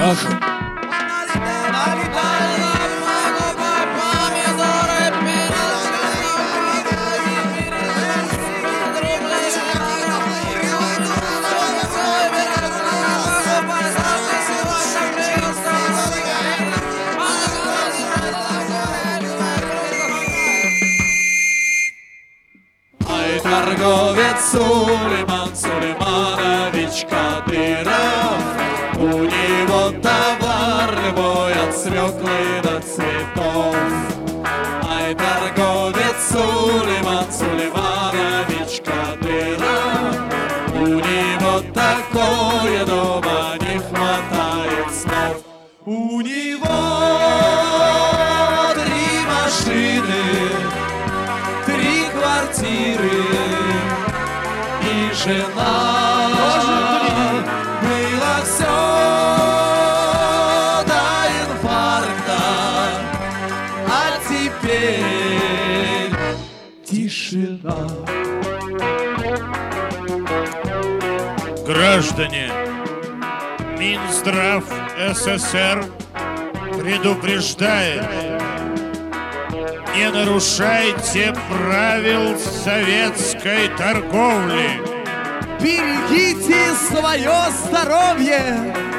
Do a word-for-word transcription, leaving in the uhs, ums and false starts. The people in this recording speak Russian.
Торговец Сулейман Сулейманович Кадыров, у него товар любой от свеклы до цветов. Ай, торговец Сулейман Сулейманович Кадыров, у него такое дома не хватает снов. У него три машины, три квартиры и жена. Было все до инфаркта, а теперь тишина. Граждане, Минздрав СССР предупреждает: не нарушайте правил советской торговли. Берегите свое здоровье.